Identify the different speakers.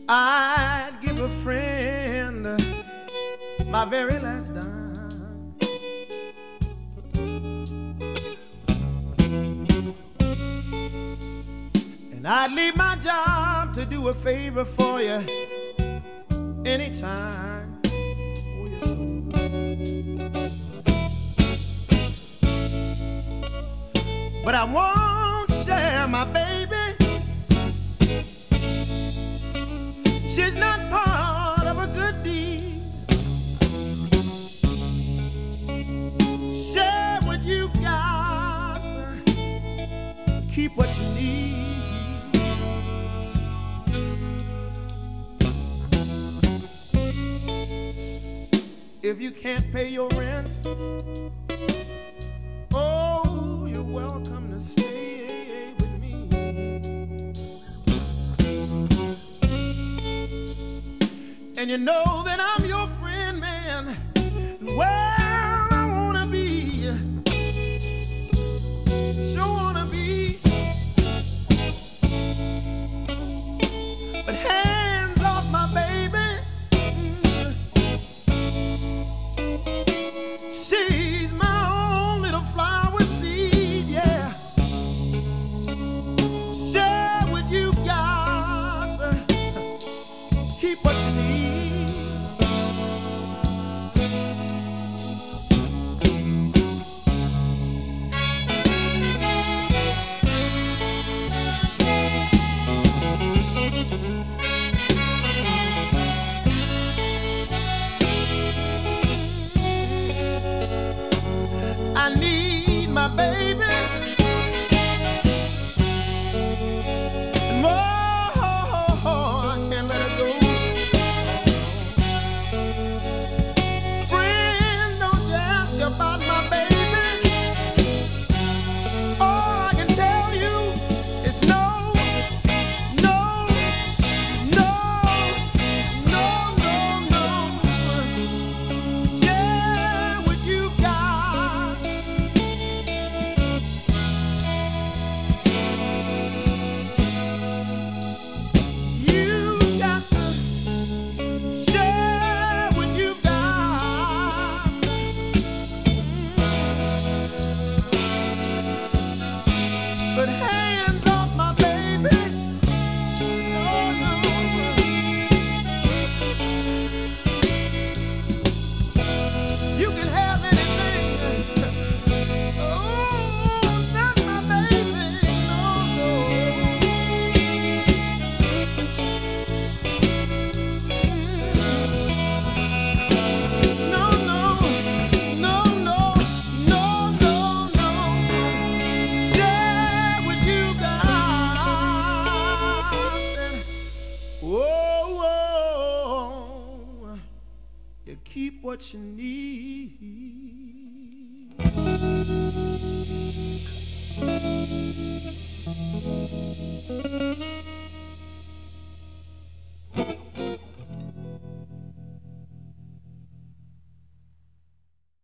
Speaker 1: I'd give a friend my very last dime. And I'd leave my job to do a favor for you anytime. Oh, yes, I would. But I won't share my baby. She's not part of a good deed. Share what you've got. Keep what you need. If you can't pay your rent, oh, you're welcome to stay with me. And you know that I'm your friend, man. Well, I wanna be, sure wanna be. But hands off my baby. She's my own little flower seed, yeah. Share what you got. Keep what you need. I need my baby. And more, I can't let her go. Friend, don't you ask about my baby. All I can tell you is no, no, no, no, no, no. Share what you got. You got to share what you've got. But hands off my baby. No, no. You can have anything. Oh, not my baby. No, no. No, no, no, no, no, no, no. Share what you got. Whoa, whoa. You keep what you need.